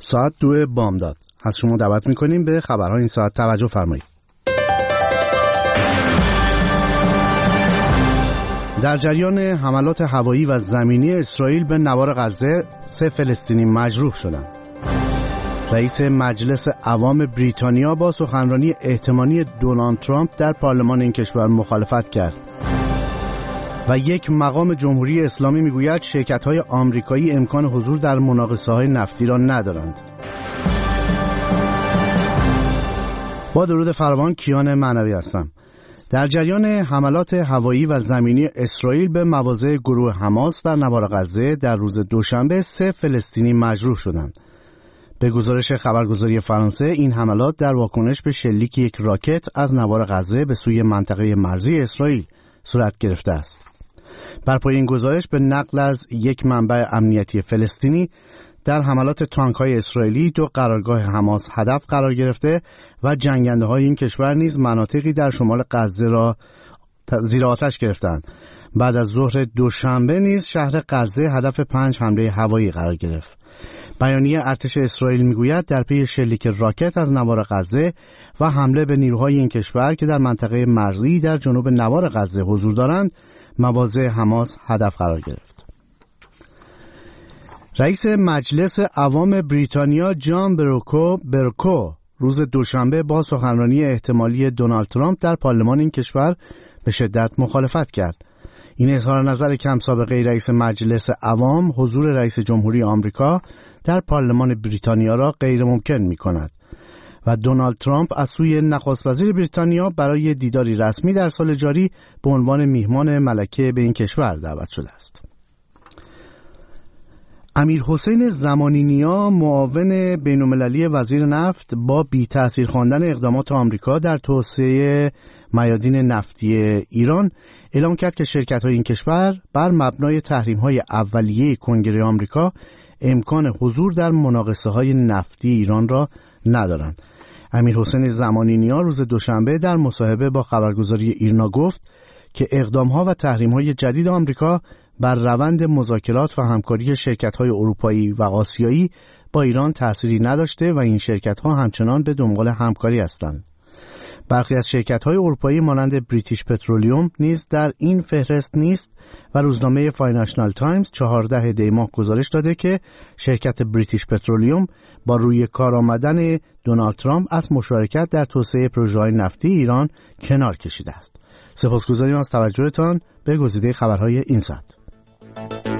ساعت 2 بامداد. از شما دعوت میکنیم به خبرهای این ساعت توجه فرمایید. در جریان حملات هوایی و زمینی اسرائیل به نوار غزه 3 فلسطینی مجروح شدند. رئیس مجلس عوام بریتانیا با سخنرانی احتمالی دونالد ترامپ در پارلمان این کشور مخالفت کرد. و یک مقام جمهوری اسلامی میگوید شرکت‌های آمریکایی امکان حضور در مناقصه‌های نفتی را ندارند. با درود فراوان، کیان معنوی هستم. در جریان حملات هوایی و زمینی اسرائیل به مواضع گروه حماس در نوار غزه در روز دوشنبه 3 فلسطینی مجروح شدند. به گزارش خبرگزاری فرانسه، این حملات در واکنش به شلیک یک راکت از نوار غزه به سوی منطقه مرزی اسرائیل صورت گرفته است. بر پایه این گزارش به نقل از یک منبع امنیتی فلسطینی، در حملات تانک‌های اسرائیلی 2 قرارگاه حماس هدف قرار گرفته و جنگنده‌های این کشور نیز مناطقی در شمال غزه را زیر آتش گرفتند. بعد از ظهر دوشنبه نیز شهر غزه هدف 5 حمله هوایی قرار گرفت. بیانیه ارتش اسرائیل میگوید در پی شلیک راکت از نوار غزه و حمله به نیروهای این کشور که در منطقه مرزی در جنوب نوار غزه حضور دارند، مواضع حماس هدف قرار گرفت. رئیس مجلس عوام بریتانیا جان برکو روز دوشنبه با سخنرانی احتمالی دونالد ترامپ در پارلمان این کشور به شدت مخالفت کرد. این اظهار نظر کم سابقه رئیس مجلس عوام حضور رئیس جمهوری آمریکا در پارلمان بریتانیا را غیر ممکن می کند و دونالد ترامپ از سوی نخست وزیر بریتانیا برای دیداری رسمی در سال جاری به عنوان میهمان ملکه به این کشور دعوت شده است. امیر حسین زمانی نیا، معاون بین‌المللی وزیر نفت، با بی تأثیر خواندن اقدامات آمریکا در توسعه میادین نفتی ایران اعلام کرد که شرکت‌های این کشور بر مبنای تحریم‌های اولیه کنگره آمریکا امکان حضور در مناقصه‌های نفتی ایران را ندارند. امیر حسین زمانی نیا روز دوشنبه در مصاحبه با خبرگزاری ایرنا گفت که اقدام‌ها و تحریم‌های جدید آمریکا بر روند مذاکرات و همکاری شرکت‌های اروپایی و آسیایی با ایران تأثیری نداشته و این شرکت‌ها همچنان به دنبال همکاری هستند. برخی از شرکت‌های اروپایی مانند بریتیش پترولیوم نیز در این فهرست نیست و روزنامه فاینانشال تایمز 14 دی ماه گزارش داده که شرکت بریتیش پترولیوم با روی کار آمدن دونالد ترامپ از مشارکت در توسعه پروژه‌های نفتی ایران کنار کشیده است. سپاسگزاریم از توجهتان به گزیده خبرهای این ساعت.